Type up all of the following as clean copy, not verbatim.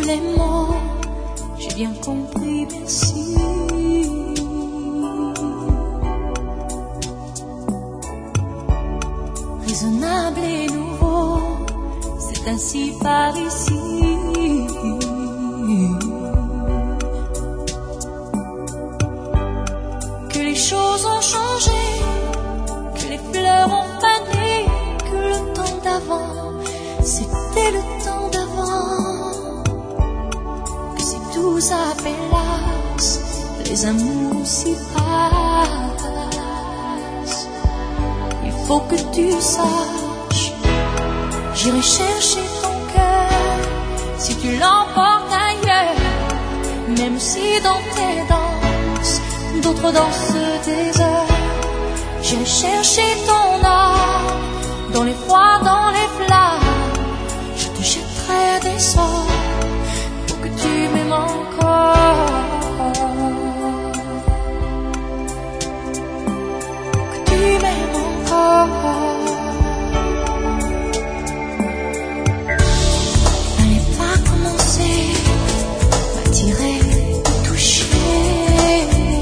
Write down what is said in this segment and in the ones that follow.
les mots, j'ai bien compris, merci. Raisonnable et nouveau, c'est ainsi par ici. Que les choses ont changé, que les fleurs ont fané, que le temps d'avant, c'était le temps d'avant. Que si tout s'appelasse, les amours s'y passent. Il faut que tu saches, j'irai chercher ton cœur si tu l'emportes ailleurs. Même si dans tes danses, d'autres dansent des heures. J'irai chercher ton âme, dans les froids, dans les flammes. Je te jetterai des sorts pour que tu m'aimes encore. Que tu m'aimes encore. Fallait pas commencer, m'attirer, me toucher.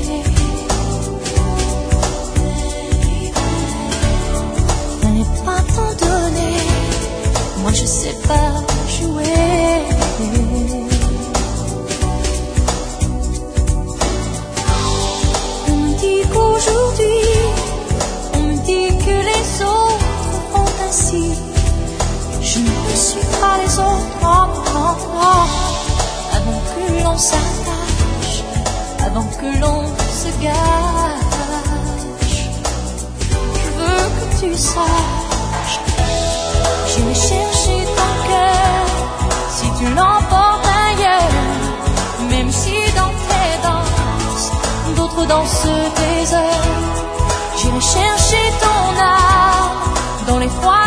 Fallait pas t'en donner, moi je sais pas jouer. On me dit qu'aujourd'hui, on me dit que les autres font ainsi. Je ne suis pas les autres, non, non, non. Avant que l'on s'attache, avant que l'on se gâche, je veux que tu saches, j'irai chercher ton cœur si tu l'emportes ailleurs. Même si dans tes danses, d'autres dansent des heures. J'irai chercher ton âme dans les froids,